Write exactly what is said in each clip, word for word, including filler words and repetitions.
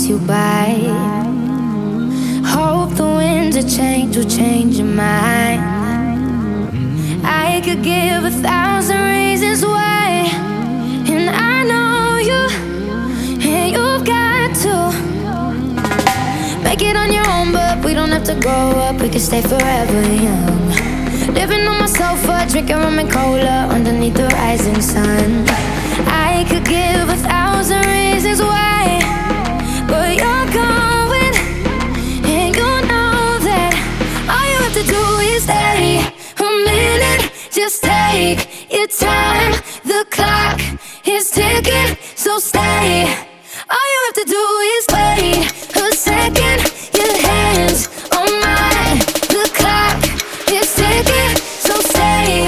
pass you by. Hope the winds of change will change your mind. I could give a thousand reasons why, and I know you, and you've got to make it on your own, but we don't have to grow up, we can stay forever young. Living on my sofa, drinking rum and cola underneath the rising sun. I could give a thousand reasons why, but you're going, and you know that all you have to do is stay a minute. Just take your time, the clock is ticking, so stay. All you have to do is wait a second. Your hands on mine, the clock is ticking, so stay.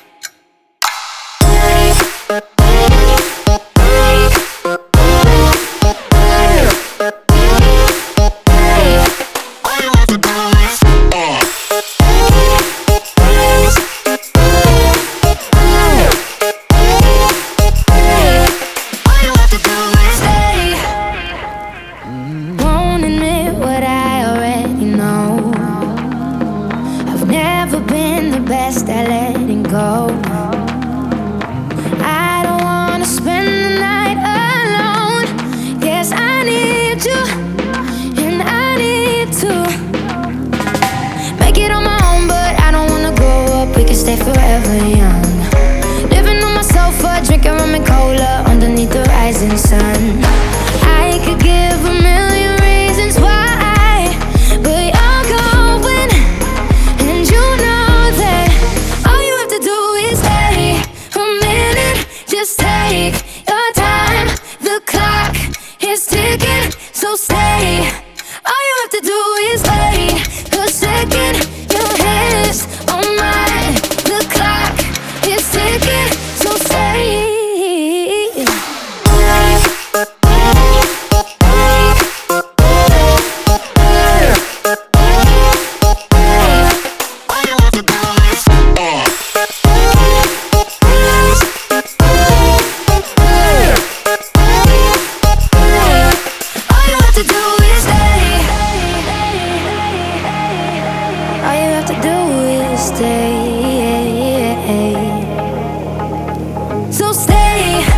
Best at letting go. I don't wanna spend the night alone. Yes, I need you, and I need to make it on my own, but I don't wanna grow up, we can stay forever young. Living on my sofa, drinking rum and cola underneath the rising sun. I could give a million reasons why, but you're going, and you know just take your time, the clock is ticking, so stay. All you have to do is wait a second. Your hands on mine, the clock is ticking, so stay. Stay, so stay.